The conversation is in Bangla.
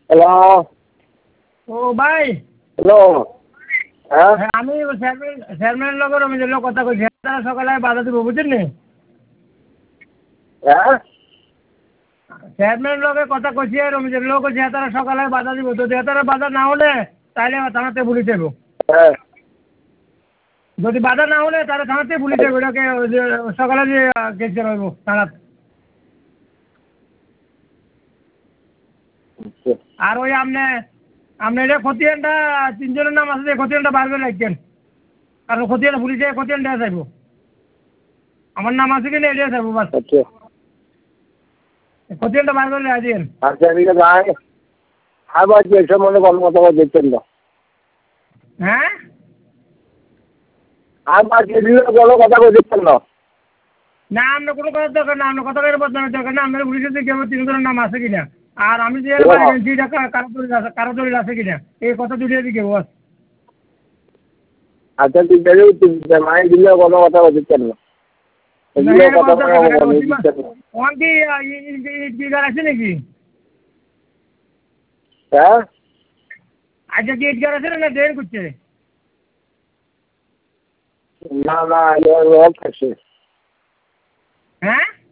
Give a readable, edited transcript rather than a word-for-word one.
হ্যালো। ও ভাই। হ্যালো। হ্যাঁ আমি চেয়ারম্যানের লগে রমেশের লগে কথা কইছি, তারা সকালে বাধা দিব বুঝছেন নি? হ্যাঁ চেয়ারম্যানের লগে কথা কইছি, রমেশের লোক কইছি তারা সকালে বাধা দিব, যদি তারা বাধা না হলে তাহলে থানাতে পুলিশ দেব। হ্যাঁ যদি বাধা না হলে তাহলে থানাতে পুলিশ দেব, এটাকে সকালে যে কেস করবো থানাতে। আর ওই আপনি এটা খতিয়ানটা তিনজনের নাম আছে, খতিয়ানটা বার করে রাখছেন, কারণ খতিয়ান পুলিশে খতিয়ান দেওয়া যাইব। আমার নাম আছে কিনা এটা যাবো বাস, আচ্ছা খতিয়ানটা বার করে রাখছেন। আচ্ছা ঠিক আছে। আবার যে সম্বন্ধে কোনো কথা দেখছেন না। হ্যাঁ আবার যে কোনো কথা দেখছেন না। না, আপনার কোনো কথার দরকার না, আপনার কথা করে বদলানোর দরকার না, আপনার পুলিশের দিকে আমার তিনজনের নাম আছে কিনা, আর আমি যে বাড়ি গেছি এটা কারো দলিল আছে কিনা, এই কথা দুটিয়ে দিকে বস। আচ্ছা ঠিক আছে, মায়ের দিলে কোনো কথা দেখছেন না। এগুলো কথা দিচ্ছেন না। আছে নাকি? হ্যাঁ আচ্ছা কি ইটগার আছে না ড্রেন করছে? না না, রোগ আছে। হ্যাঁ